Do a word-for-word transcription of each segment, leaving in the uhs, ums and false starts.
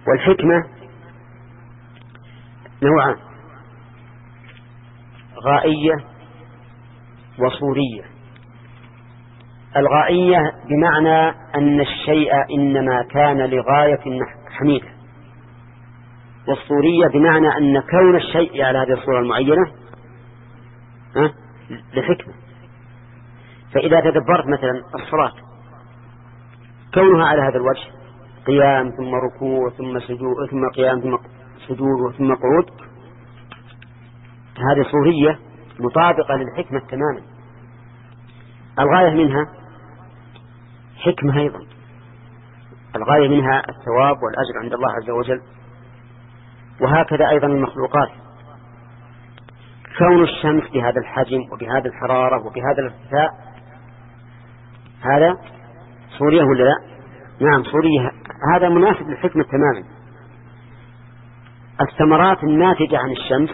والحكمة نوعان: غائية وصورية. الغائية بمعنى أن الشيء إنما كان لغاية حميدة، والصورية بمعنى أن كون الشيء على هذه الصورة المعينة لحكمة. فإذا تدبرت مثلا الصلاة كونها على هذا الوجه، قيام ثم ركوع ثم سجود ثم قيام ثم سجود ثم قعود، هذه صورية مطابقة للحكمة تماما. الغاية منها حكمة أيضا، الغاية منها الثواب والأجر عند الله عز وجل. وهكذا أيضا المخلوقات، كون الشمس بهذا الحجم وبهذا الحرارة وبهذا الارتفاع، هذا صورية ولا لا؟ نعم صورية، هذا مناسب للحكمة تماما. الثمرات الناتجة عن الشمس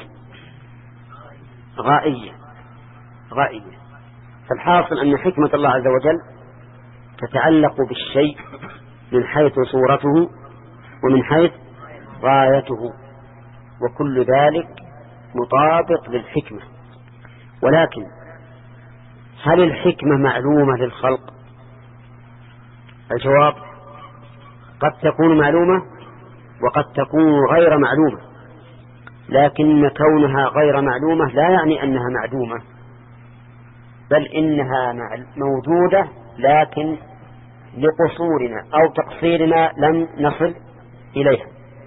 غائية غائية. فالحاصل أن حكمة الله عز وجل تتعلق بالشيء من حيث صورته ومن حيث غايته، وكل ذلك مطابق للحكمة. ولكن هل الحكمة معلومة للخلق؟ الجواب: قد تكون معلومة وقد تكون غير معلومة، لكن كونها غير معلومة لا يعني أنها معدومة، بل إنها موجودة، لكن لقصورنا أو تقصيرنا لم نصل إليها.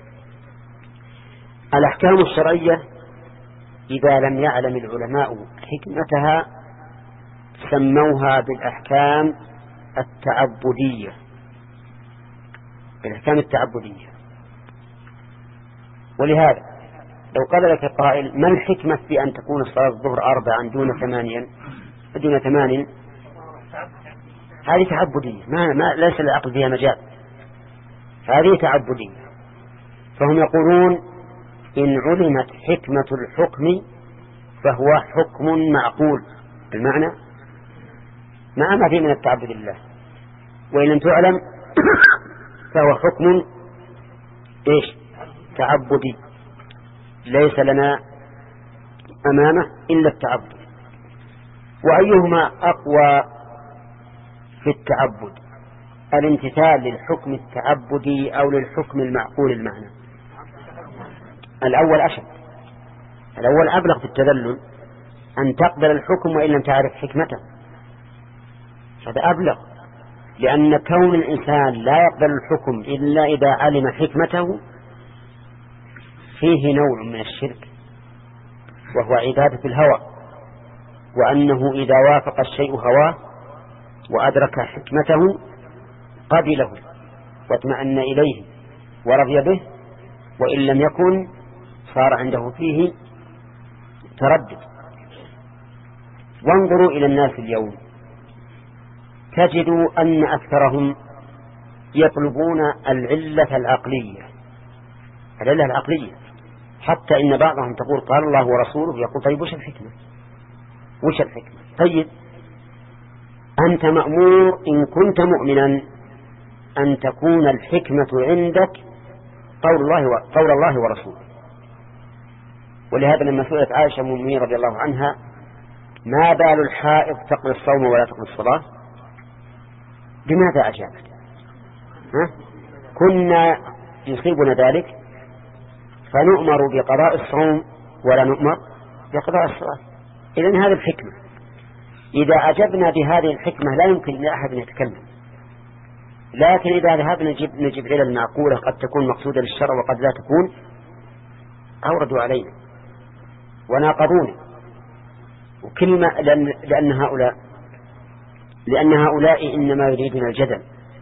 الأحكام الشرعية إذا لم يعلم العلماء حكمتها سموها بالأحكام التعبدية، الأحكام التعبدية. ولهذا لو قال لك قائل: ما الحكمة في أن تكون صلاة الظهر أربعا دون ثمانيا دون ثمان؟ هذه تعبدية، ما, ما ليس العقل فيها مجال، هذه تعبدية. فهم يقولون: إن علمت حكمة الحكم فهو حكم معقول، المعنى ما ما فيه من التعبد لله، وإن لم تعلم فهو حكم إيش؟ تعبدي، ليس لنا أمامه إلا التعبد. وأيهما أقوى في التعبد، الامتثال للحكم التعبدي أو للحكم المعقول المعنى؟ الأول أشد، الأول أبلغ في التذلل، أن تقبل الحكم وإن لم تعرف حكمته، هذا أبلغ، لأن كون الإنسان لا يقبل الحكم إلا إذا علم حكمته فيه نوع من الشرك، وهو عبادة الهوى، وأنه إذا وافق الشيء هواه وأدرك حكمته قبله واطمأن إليه ورضي به، وإن لم يكن صار عنده فيه تردد. وانظروا إلى الناس اليوم تجدوا أن أكثرهم يطلبون العلة العقلية، العلة العقلية، حتى إن بعضهم تقول قال الله ورسوله، يقول: طيب وش الحكمة؟ وش الحكمة؟ طيب أنت مأمور إن كنت مؤمنا أن تكون الحكمة عندك قول الله قول الله ورسوله. ولهذا لما سئلت عائشة أم المؤمنين رضي الله عنها: ما بال الحائض تقضي الصوم ولا تقضي الصلاة؟ بماذا أجابت؟ ها؟ كنا يصيبنا ذلك فنؤمر بقضاء الصوم ولا نؤمر بقضاء الصلاة. إذن هذه الحكمة، إذا أجبنا بهذه الحكمة لا يمكن لأحد أن يتكلم. لكن إذا ذهبنا نجيب, نجيب إلى المعقولة قد تكون مقصودة للشرع وقد لا تكون، أوردوا علينا وناقضونا. وكلمة لأن, لأن هؤلاء لأن هؤلاء إنما يريدون الجدل،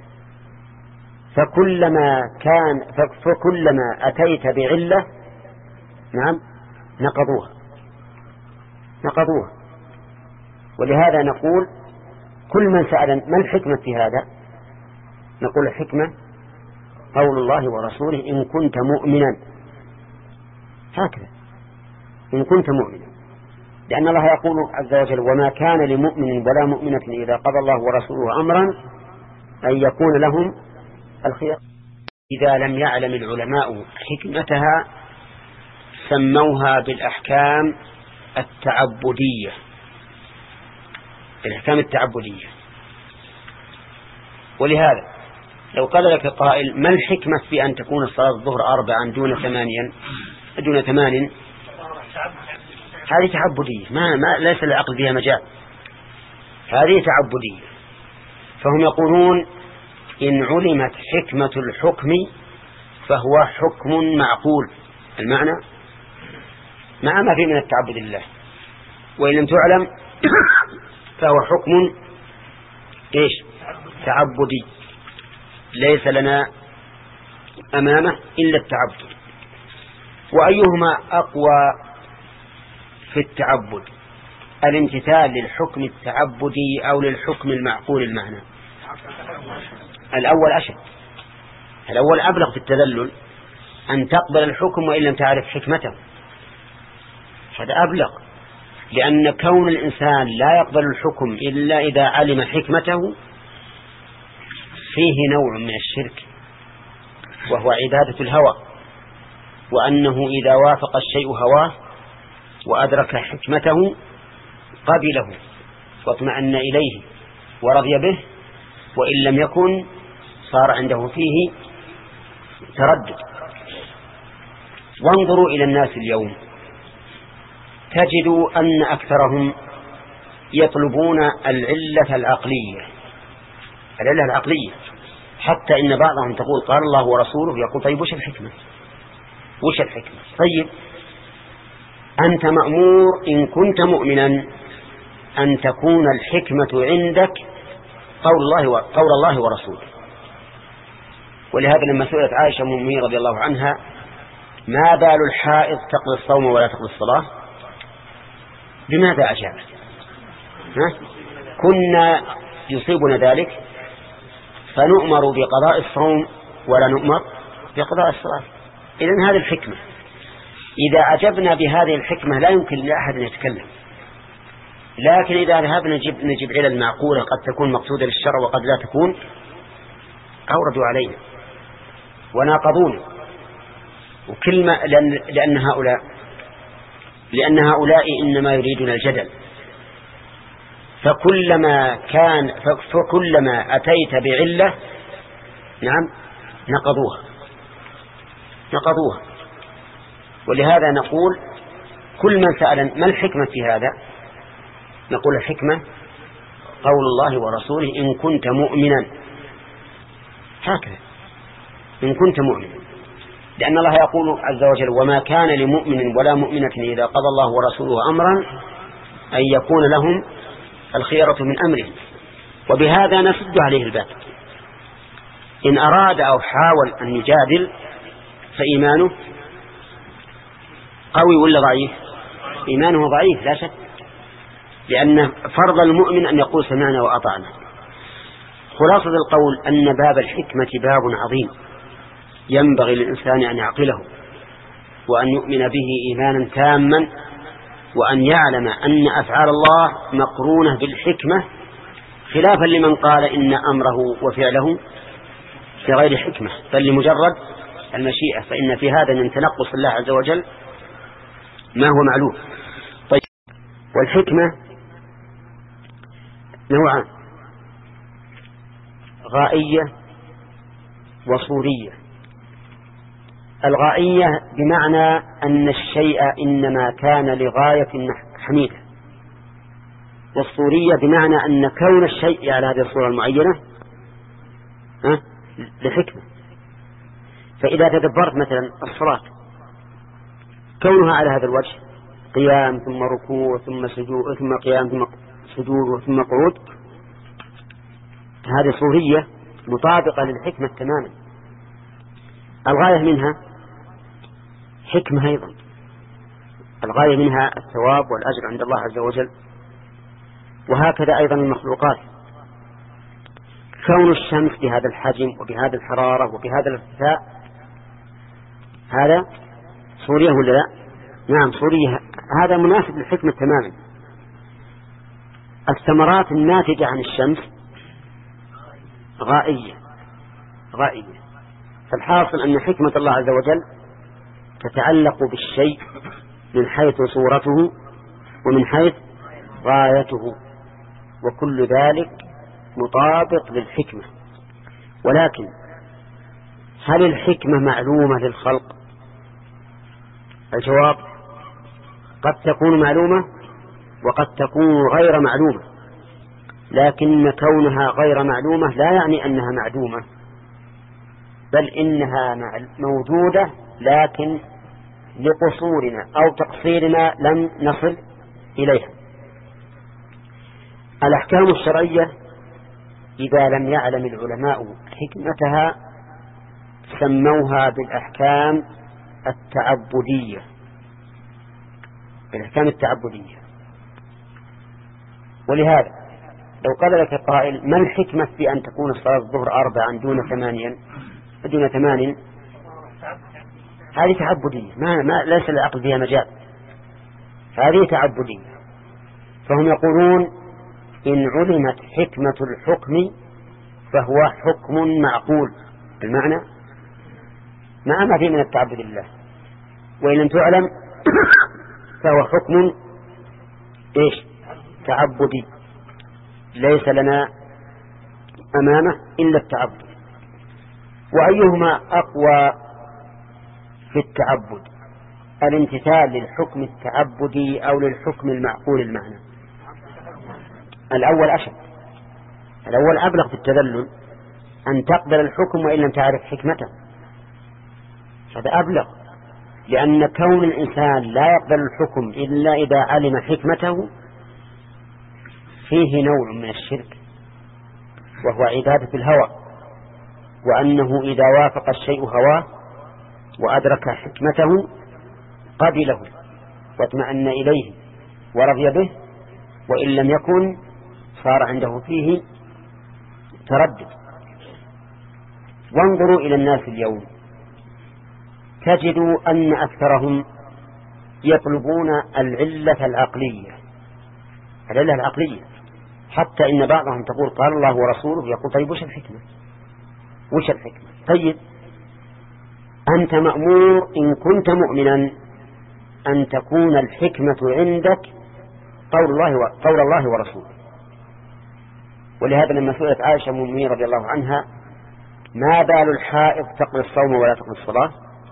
فكلما كان فكلما أتيت بعلة نعم نقضوها نقضوها ولهذا نقول: كل من سأل ما الحكمة في هذا، نقول: الحكمة قول الله ورسوله إن كنت مؤمنا. هكذا إن كنت مؤمنا، لأن الله يقول عز وجل: وما كان لمؤمن ولا مؤمنة إذا قضى الله ورسوله أمرا أن يكون لهم الخيار. إذا لم يعلم العلماء حكمتها سموها بالأحكام التعبدية، الأحكام التعبدية. ولهذا لو قال لك قائل ما الحكمة في أن تكون الصلاة الظهر أربعا دون ثمانيا دون ثمان، هذه تعبدية، ما, ما ليس العقل فيها مجال، هذه تعبدية. فهم يقولون إن علمت حكمة الحكم فهو حكم معقول المعنى مع ما فيه من التعبد لله، وإن لم تعلم فهو حكم إيش تعبدي ليس لنا أمامه إلا التعبد. وأيهما أقوى في التعبد، الامتثال للحكم التعبدي أو للحكم المعقول المعنى؟ الأول أشد، الأول أبلغ في التذلل، أن تقبل الحكم وإن لم تعرف حكمته، هذا أبلغ، لأن كون الإنسان لا يقبل الحكم إلا إذا علم حكمته فيه نوع من الشرك، وهو عبادة الهوى، وأنه إذا وافق الشيء هواه وأدرك حكمته قبله واطمأن إليه ورضي به، وإن لم يكن صار عنده فيه تردد. وانظروا إلى الناس اليوم تجدوا أن أكثرهم يطلبون العلة العقلية، العلة العقلية، حتى إن بعضهم تقول قال الله ورسوله، يقول طيب وش الحكمة، وش الحكمة؟ طيب أنت مأمور إن كنت مؤمنا أن تكون الحكمة عندك قول الله وقول الله ورسوله. ولهذا لما سئلت عائشة أم المؤمنين رضي الله عنها ما بال الحائض تقضي الصوم ولا تقضي الصلاة، بماذا أجابت؟ كنا يصيبنا ذلك فنؤمر بقضاء الصوم ولا نؤمر بقضاء الصلاة. إذن هذه الحكمة، إذا عجبنا بهذه الحكمة لا يمكن لأحد أن يتكلم. لكن إذا ذهبنا نجيب, نجيب علل المعقولة قد تكون مقصودة للشرع وقد لا تكون، أوردوا علينا وناقضونا. وكل ما لأن, لأن هؤلاء لأن هؤلاء إنما يريدون الجدل، فكلما كان فكلما أتيت بعلة نعم نقضوها نقضوها. ولهذا نقول كل من سأل ما الحكمة في هذا نقول الحكمة قول الله ورسوله إن كنت مؤمنا، هكذا إن كنت مؤمنا، لأن الله يقول عز وجل وما كان لمؤمن ولا مؤمنة إذا قضى الله ورسوله أمرا أن يكون لهم الخيرة من أمره. وبهذا نسد عليه الباب، إن أراد أو حاول أن يجادل فإيمانه قوي ولا ضعيف؟ إيمانه ضعيف لا شك، لأن فرض المؤمن أن يقول سمعنا وأطعنا. خلاصة القول أن باب الحكمة باب عظيم ينبغي للإنسان أن يعقله وأن يؤمن به إيمانا تاما، وأن يعلم أن أفعال الله مقرونة بالحكمة، خلافا لمن قال إن أمره وفعله بغير حكمة بل لمجرد المشيئة، فإن في هذا من تنقص الله عز وجل ما هو معلوم. طيب، والحكمة نوعان، غائية وصورية. الغائية بمعنى أن الشيء إنما كان لغاية حميدة، والصورية بمعنى أن كون الشيء على هذه الصورة المعينة لحكمة. فإذا تدبرت مثلا الصلاة كونها على هذا الوجه، قيام ثم ركوع ثم سجود ثم قيام ثم سجود ثم قعود، هذه صورية مطابقة للحكمة تماما. الغاية منها حكمة أيضا، الغاية منها الثواب والأجر عند الله عز وجل. وهكذا أيضا المخلوقات، كون الشمس بهذا الحجم وبهذا الحرارة وبهذا الارتفاع هذا صورية ولا لا؟ نعم صورية، هذا مناسب للحكمة تماما. الثمرات الناتجة عن الشمس غائية غائية فالحاصل أن حكمة الله عز وجل تتعلق بالشيء من حيث صورته ومن حيث غايته، وكل ذلك مطابق للحكمة. ولكن هل الحكمة معلومة للخلق؟ الجواب قد تكون معلومة وقد تكون غير معلومة، لكن كونها غير معلومة لا يعني أنها معدومة، بل إنها موجودة، لكن لقصورنا أو تقصيرنا لم نصل إليها. الأحكام الشرعية إذا لم يعلم العلماء حكمتها سموها بالأحكام التعبدية، بالأحكام التعبدية. ولهذا لو قال لك قائل ما الحكمة في أن تكون صلاة الظهر أربعا دون ثمانيا دون ثمان، هذه تعبدية، ما, ما ليس العقل فيها مجال، هذه تعبدية. فهم يقولون إن علمت حكمة الحكم فهو حكم معقول، المعنى ما ما فيه من التعبد لله، وإن لم تعلم فهو حكم إيش؟ تعبدي، ليس لنا أمامه إلا التعبد. وأيهما أقوى في التعبد، الامتثال للحكم التعبدي أو للحكم المعقول المعنى؟ الأول أشد، الأول أبلغ في التذلل، أن تقبل الحكم وإن لم تعرف حكمته، هذا أبلغ، لأن كون الإنسان لا يقبل الحكم إلا إذا علم حكمته فيه نوع من الشرك، وهو عبادة الهوى، وأنه إذا وافق الشيء هواه وأدرك حكمته قبله واطمأن إليه ورضي به، وإن لم يكن صار عنده فيه تردد. وانظروا إلى الناس اليوم تجدوا أن أكثرهم يطلبون العلة العقلية، العلة العقلية، حتى إن بعضهم تقول قال الله ورسوله، يقول طيب وش الحكمة؟ وش الحكمة؟ طيب أنت مأمور إن كنت مؤمنا أن تكون الحكمة عندك قول الله وقول الله ورسوله. ولهذا لما سئلت عائشة أم المؤمنين رضي الله عنها ما بال الحائض تقضي الصوم ولا تقضي الصلاة،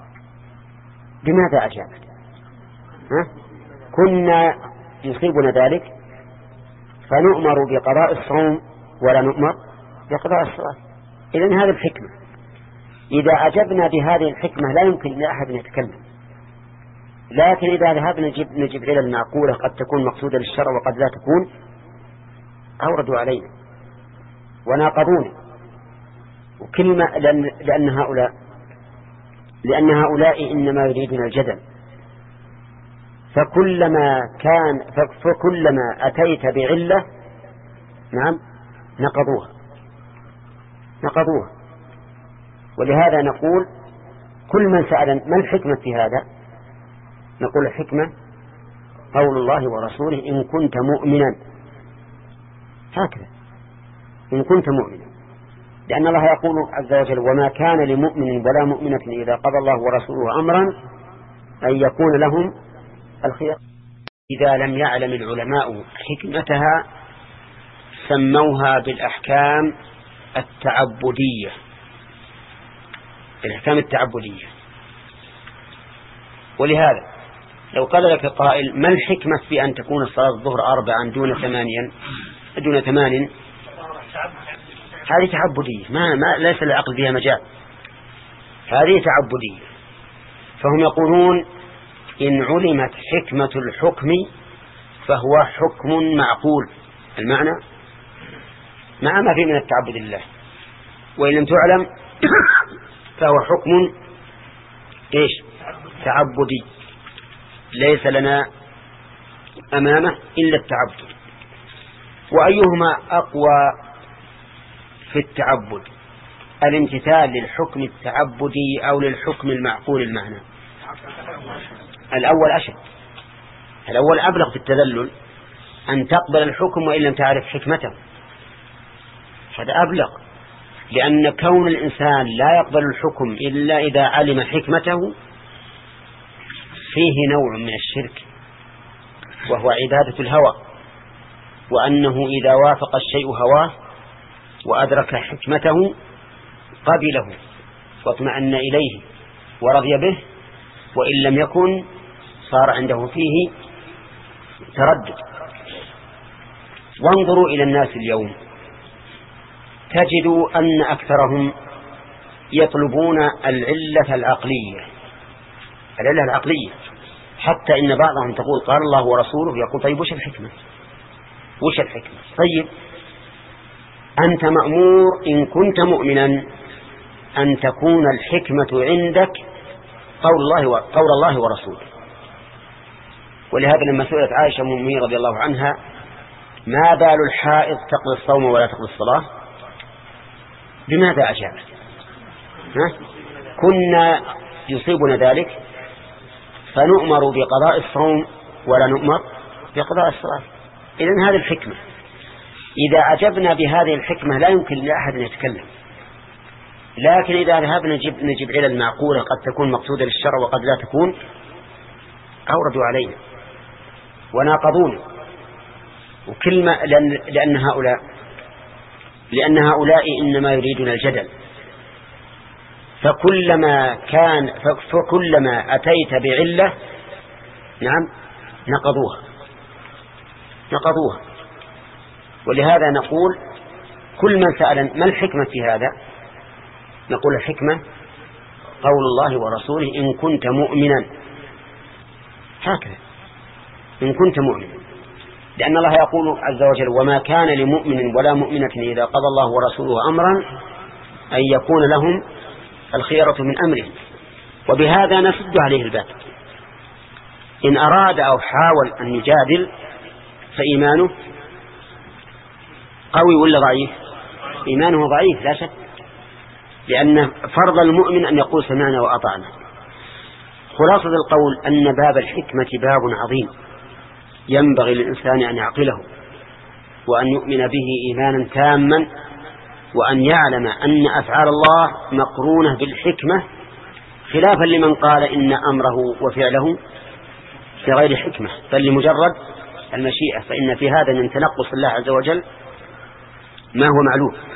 بماذا أجابت؟ ها؟ كنا يصيبنا ذلك فنؤمر بقضاء الصوم ولا نؤمر بقضاء الصلاة. إذن هذه الحكمة، إذا أجبنا بهذه الحكمة لا يمكن لأحد أن يتكلم. لكن إذا ذهبنا نجيب, نجيب علل المعقولة قد تكون مقصودة للشرع وقد لا تكون، أوردوا علينا وناقضونا. وكلمة لأن, لأن هؤلاء لأن هؤلاء إنما يريدون الجدل، فكلما كان فكلما أتيت بعلة نعم نقضوها نقضوها ولهذا نقول كل من سأل ما الحكمة في هذا نقول الحكمة قول الله ورسوله إن كنت مؤمنا، هكذا إن كنت مؤمنا، لأن الله يقول عز وجل وما كان لمؤمن ولا مؤمنة إذا قضى الله ورسوله أمرا أن يكون لهم الخيار. إذا لم يعلم العلماء حكمتها سموها بالأحكام التعبدية، الأحكام التعبدية. ولهذا لو قال لك قائل ما الحكمة في أن تكون الصلاة الظهر أربعا دون ثمانيا دون ثمان، هذه تعبدية، ما, ما ليس العقل فيها مجال، هذه تعبدية. فهم يقولون إن علمت حكمة الحكم فهو حكم معقول، المعنى مع ما فيه من التعبد لله، وإن لم تعلم فهو حكم إيش؟ تعبدي، ليس لنا أمامه إلا التعبد. وأيهما أقوى في التعبد، الامتثال للحكم التعبدي أو للحكم المعقول المعنى؟ الأول أشد، الأول أبلغ في التذلل، أن تقبل الحكم وإن لم تعرف حكمته، هذا أبلغ. لأن كون الإنسان لا يقبل الحكم إلا إذا علم حكمته فيه نوع من الشرك، وهو عبادة الهوى، وأنه إذا وافق الشيء هواه وأدرك حكمته قبله واطمأن إليه ورضي به، وإن لم يكن صار عنده فيه تردد. وانظروا إلى الناس اليوم تجدوا أن أكثرهم يطلبون العلة العقلية، العلة العقلية، حتى إن بعضهم تقول قال الله ورسوله، يقول طيب وش الحكمة؟ وش الحكمة؟ طيب أنت مأمور إن كنت مؤمنا أن تكون الحكمة عندك قول الله وقول الله ورسوله. ولهذا لما سئلت عائشة أم المؤمنين رضي الله عنها ما بال الحائض تقضي الصوم ولا تقضي الصلاة، بماذا أجابت؟ كنا يصيبنا ذلك فنؤمر بقضاء الصوم ولا نؤمر بقضاء الصلاة. إذن هذه الحكمة، إذا عجبنا بهذه الحكمة لا يمكن لأحد أن يتكلم. لكن إذا ذهبنا نجيب, نجيب علل المعقولة قد تكون مقصودة للشرع وقد لا تكون، أوردوا علينا وناقضونا. وكلمة لأن, لأن هؤلاء لأن هؤلاء إنما يريدون الجدل، فكلما كان فكلما أتيت بعلة نعم نقضوها نقضوها ولهذا نقول كل من سأل ما الحكمة في هذا نقول الحكمة قول الله ورسوله إن كنت مؤمنا، هكذا إن كنت مؤمنا، لأن الله يقول عز وجل وما كان لمؤمن ولا مؤمنة إذا قضى الله ورسوله أمرا أن يكون لهم الخيرة من أمره. وبهذا نسد عليه الباب. إن أراد أو حاول أن يجادل فإيمانه قوي ولا ضعيف؟ إيمانه ضعيف لا شك، لأن فرض المؤمن أن يقول سمعنا وأطعنا. خلاصة القول أن باب الحكمة باب عظيم ينبغي للإنسان أن يعقله وأن يؤمن به إيمانا تاما، وأن يعلم أن أفعال الله مقرونة بالحكمة، خلافا لمن قال إن أمره وفعله بغير حكمة بل لمجرد المشيئة، فإن في هذا من تنقص الله عز وجل ما هو معلوم.